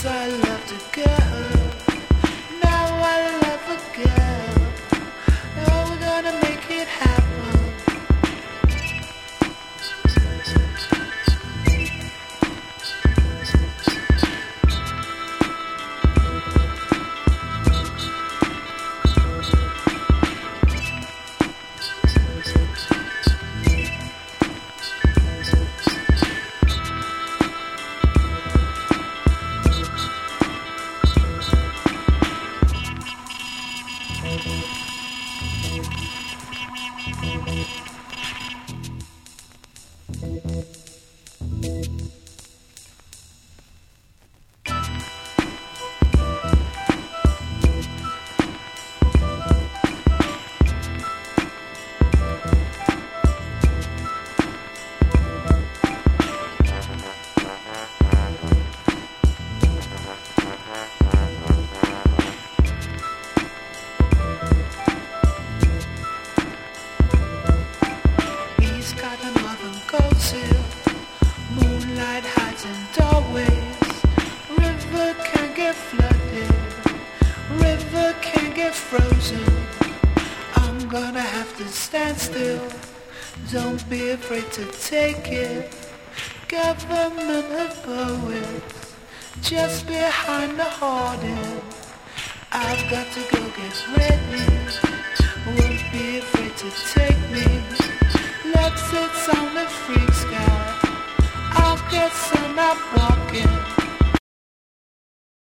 I loved a girl, now I love a girl. Oh, we're gonna make it happen. Moonlight hides in doorways. River can get flooded. River can get frozen. I'm gonna have to stand still. Don't be afraid to take it. Government of poets just behind the hoarding. I've got to go get ready. Won't be afraid to take me. Let's sit on the free sky. I'll get sun up walking.